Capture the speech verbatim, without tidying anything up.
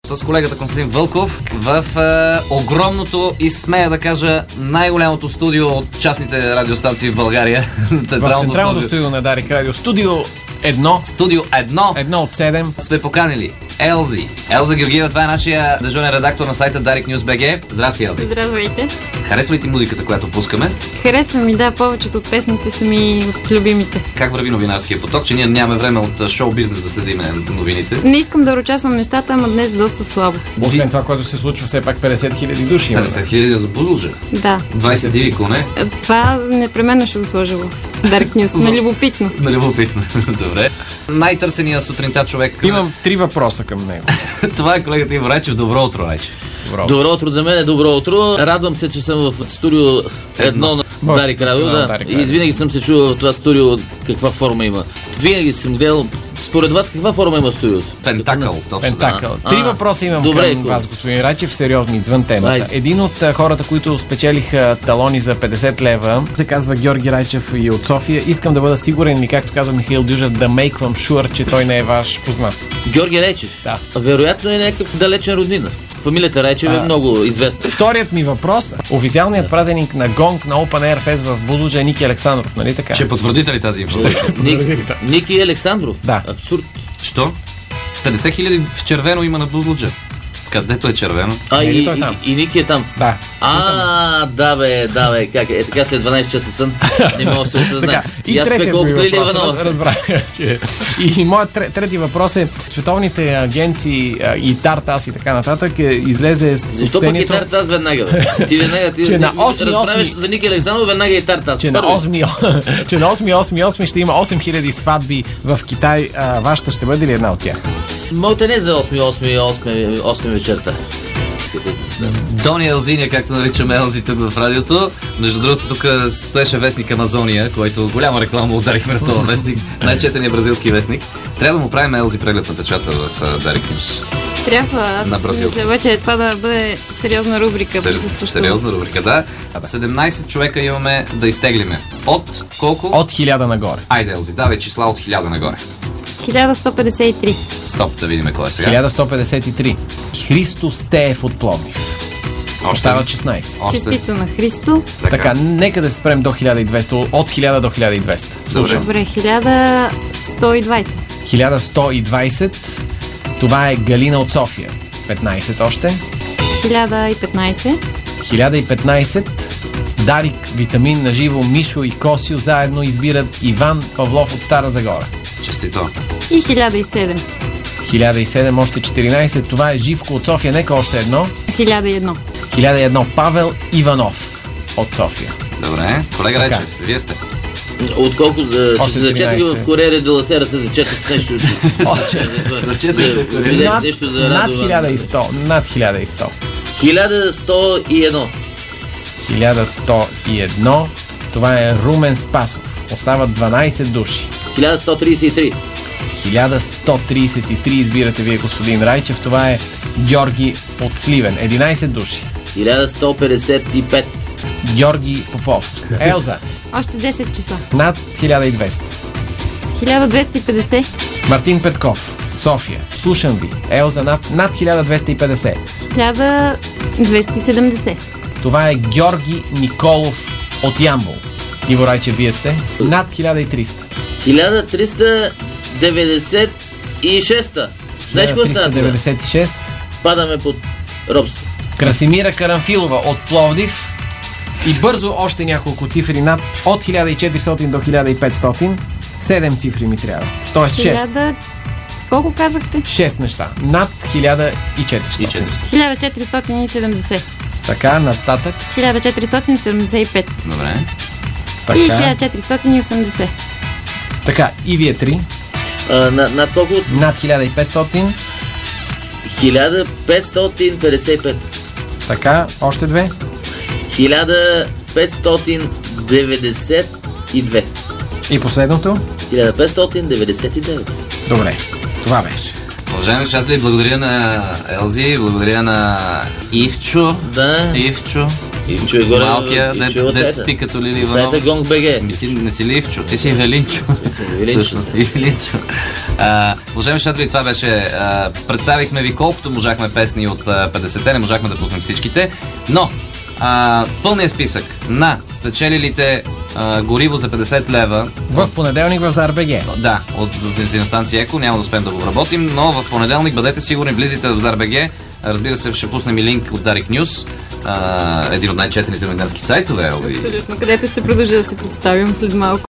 с колегата Константин Вълков в е, огромното и смея да кажа най-голямото студио от частните радиостанции в България. Централното в централното студио, студио на Дарик Радио. Студио едно. Студио едно. Едно от седем. Сме поканили Елзи. Елза Георгиева, това е нашия дежурен редактор на сайта Дарик Нюз точка би джи. Здрасти, Елзи. Здравейте. Харесва ли ти музиката, която пускаме? Харесва ми, да. Повечето от песните са ми от любимите. Как върви новинарския поток, че ние нямаме време от шоу-бизнес да следим новините? Не искам да участвам нещата, ама днес доста слабо. Освен това, което се случва, все пак петдесет хиляди души. петдесет хиляди за Бузлуджа? Да. двайсет диви коне? Това непременно ще го сложа в Дарик Нюз. На любопитно. На любопитно. Добре. Най-търсения сутринта човек. Имам три въпроса към него. Това е колегата Иво Райчев. Добро утро, Райчев. Добро. Добро утро за мен е добро утро. Радвам се, че съм в студио едно на Дарик Радио. Да. И винаги съм се чувал в това студио каква форма има. Винаги съм гледал. Според вас каква форма има студиото? Пентакъл. Пентакъл. Да. Три а, въпроса имам добре, към вас, господин Райчев, сериозни, извън темата. Айде. Един от хората, които спечелиха талони за петдесет лева, се казва Георги Райчев и от София. Искам да бъда сигурен и, както казва Михаил Дюжев, да мейквам шуър, че той не е ваш познат. Георги Райчев? Да. Вероятно е някакъв далечен роднина. Фамилията Райчев е а, много известна. Вторият ми въпрос. Официалният пратеник на Гонг на Open Air Fest в Бузлуджа е Ники Александров, нали така? Ще потвърдите ли тази информация? Ники, Ники Александров? Да. Абсурд. Що? петдесет хиляди в червено има на Бузлуджа. Където е червено? А, и, и, и Ники е там? Да. А, да бе, да бе, как е? Е така след дванайсет часа сън. Не мога да се осъзнае. И, и третият ми въпрос, разбрах. И моят трети въпрос е, световните агенции и Тартас и така нататък излезе с съобщението... Защо пък и Тартас веднага, бе? Ти веднага, ти разправиш за Ники Александров, веднага и Тартас. Че на осми осми осми ще има осем хиляди сватби в Китай. Вашата ще бъде ли една от тях? Моята не за осми осми вечерта. Дони Елзиния, както наричаме Елзи тук в радиото. Между другото, тук стоеше вестник Амазония, който голяма реклама ударихме на този вестник. Най-четения бразилски вестник. Трябва да му правим Елзи преглед на печата в Дарик Нюз. Трябва. Аз мисля, вече това да бъде сериозна рубрика. Сер, сериозна рубрика, да. седемнайсет човека имаме да изтеглиме. От колко? От хиляда нагоре. Айде, Елзи, давай числа от хиляда нагоре. хиляда сто петдесет и три. Стоп, да видим кой е сега. хиляда сто петдесет и три. Христо Стеев от Пловдив. Остават шестнайсет. Още. Честито на Христо. Така. така, нека да се спрем до хиляда и двеста. От хиляда до хиляда и двеста. Добре. Добре, хиляда сто и двайсет. хиляда сто и двайсет. Това е Галина от София. петнайсет още. хиляда и петнайсет. хиляда и петнайсет. Дарик, Витамин на живо, Мишо и Косио заедно избират Иван Павлов от Стара Загора. Честито. И хиляда и седем. хиляда и седем, още четиринайсет. Това е Живко от София. Нека още едно. хиляда и едно. хиляда и едно. Павел Иванов от София. Добре. Колега Райчев, вие сте. Отколко за, че се зачетах в Корея де ла Сера, се зачетах нещо. Зачетах се в Корея. Над хиляда и сто. Над хиляда и сто. хиляда сто и едно. хиляда сто и едно. Това е Румен Спасов. Остават дванайсет души. хиляда сто трийсет и три. хиляда сто трийсет и три избирате вие, господин Райчев. Това е Георги от Сливен. единайсет души. хиляда сто петдесет и пет. Георги Попов. Елза. Още десет числа. Над хиляда и двеста. хиляда двеста и петдесет. Мартин Петков. София. Слушам ви. Елза над, над хиляда двеста и петдесет. хиляда двеста и седемдесет. Това е Георги Николов от Ямбол. Иво Райчев, вие сте над хиляда и триста. хиляда триста деветдесет и шест. Знаеш какво става? триста деветдесет и шест. Падаме под робство. Красимира Карамфилова от Пловдив. И бързо още няколко цифри над от хиляда и четиристотин до хиляда и петстотин. седем цифри ми трябват. Тоест шест. хиляда... Колко казахте? шест неща. Над хиляда и четиристотин. хиляда четиристотин и седемдесет. Така, нататък. хиляда четиристотин седемдесет и пет. Добре. Така. И хиляда четиристотин и осемдесет. Така, и вие три. А, над, над колко? Над хиляда и петстотин. хиляда петстотин петдесет и пет. Така, още две. хиляда петстотин деветдесет и две. И последното? хиляда петстотин деветдесет и девет. Добре, това беше. Уважаеми слушатели, благодаря на Елзи, благодаря на Ивчо. Да. Ивчо. Ивчо е горе. Малкия, дет спи като Лили Иванов. Сайта Гонг БГ. Ти не си ли Ивчо? Ти си Велинчо. Велинчо. Велинчо. Уважаеми слушатели, това беше. А, представихме ви колкото можахме песни от петдесетте, не можахме да пуснем всичките, но а, пълният списък на спечелилите а, гориво за петдесет лева в понеделник в ЗАР.БГ. Да, от бензиностанция Еко, няма да успеем да го обработим, но в понеделник бъдете сигурни, влизайте в ЗАР.БГ. Разбира се, ще пуснем и линк от Дарик Нюз, един от най-четените новинарски сайтове. Абсолютно, където ще продължа да се представям след малко.